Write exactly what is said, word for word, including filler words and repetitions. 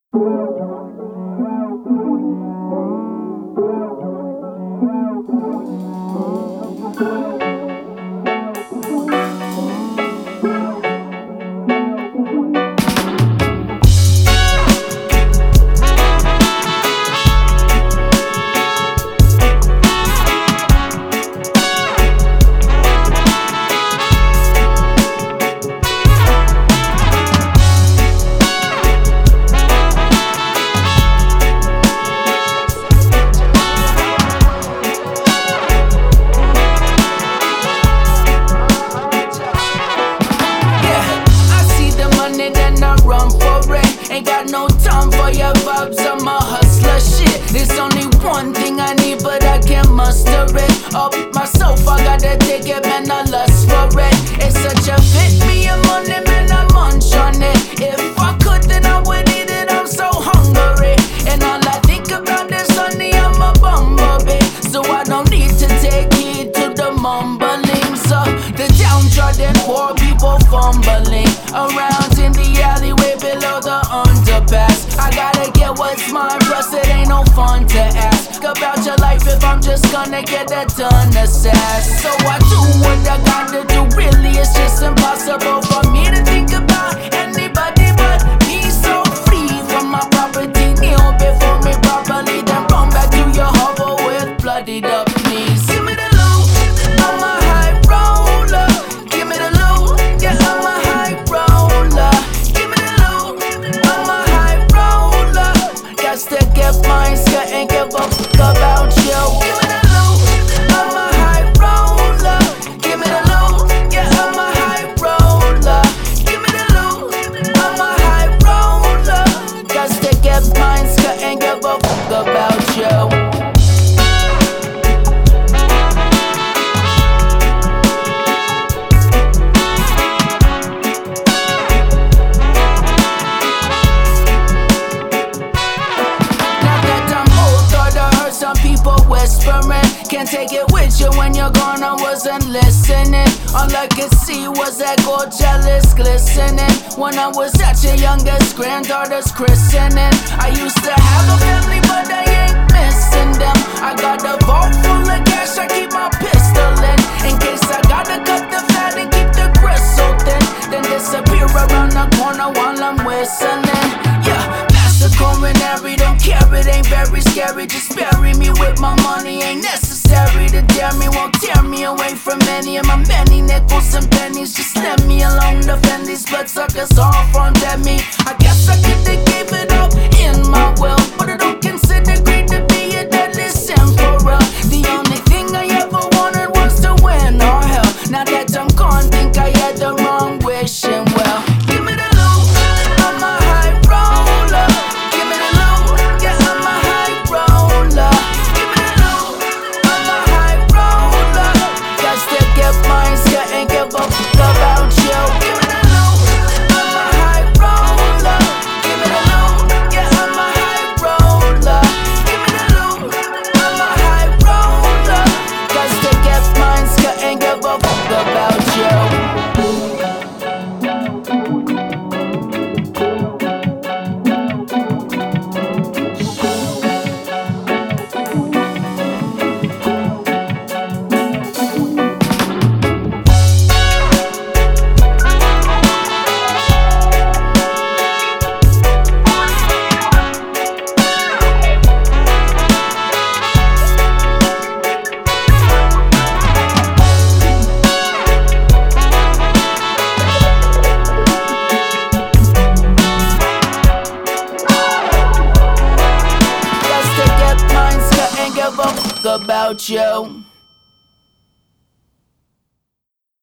Ain't got no time for your vibes, I'm a hustler shit. There's only one thing I need, but I can't muster it. Up myself, I gotta take it, man, I lust for it. It's such a fit, me and money, man, I munch on it. If I could, then I would eat it, I'm so hungry. And all I think about is honey, I'm a bumblebee. So I don't need to take heed to the mumblings of the downtrodden poor people fumbling around in the alleyway below the underpass. I gotta get what's mine, plus it ain't no fun to ask about your life if I'm just gonna get that ton of sass. So I do what I gotta do, really it's just impossible for me to think about anybody but me. So free from my property, kneel before me properly, then run back to your hovel with bloodied up knees. Give me the loot, I'm a high roller. Give me the loot, yeah, I'm a high roller. Give me the loot, I'm a high roller. Got to get mine, scat and give a fuck about you. Give me the loot, I'm a high roller. Give me the loot, yeah, I'm a high roller. Give me the loot, I'm a high roller. Got to get mine, scat and give a fuck about you. Can't take it with you when you're gone, I wasn't listening. All I could see was that gold jealous glistening when I was at your youngest granddaughter's christening. I used to have a family, but I ain't missing them. I got a vault full of cash, I keep my pistol in in case I gotta cut the fat and keep the grist so thin, then disappear around the corner while I'm whistling. Yeah, master coronary, don't care, it ain't very scary. Just bury me with my money, ain't necessary to dare me, won't tear me away from any of my many nickels and pennies. Just let me alone, defend these bloodsuckers all front at me. I guess I could've gave it up in my will, but I don't consider greed to be a deadly sin for real. The only thing I ever wanted was to win or hell. Now that I'm gone, think I had the wrong wishing well. Give me the loot, I'm a high roller. Give me the loot, yeah, I'm a high roller. Give me the loot, I'm a high roller. Got to get mine, scat and give a fuck about you. Give me the loot, I'm a high roller. Give me the loot, yeah, I'm a high roller. Give me the loot, I'm a high roller. Got to get mine, scat and give a fuck about you. About you.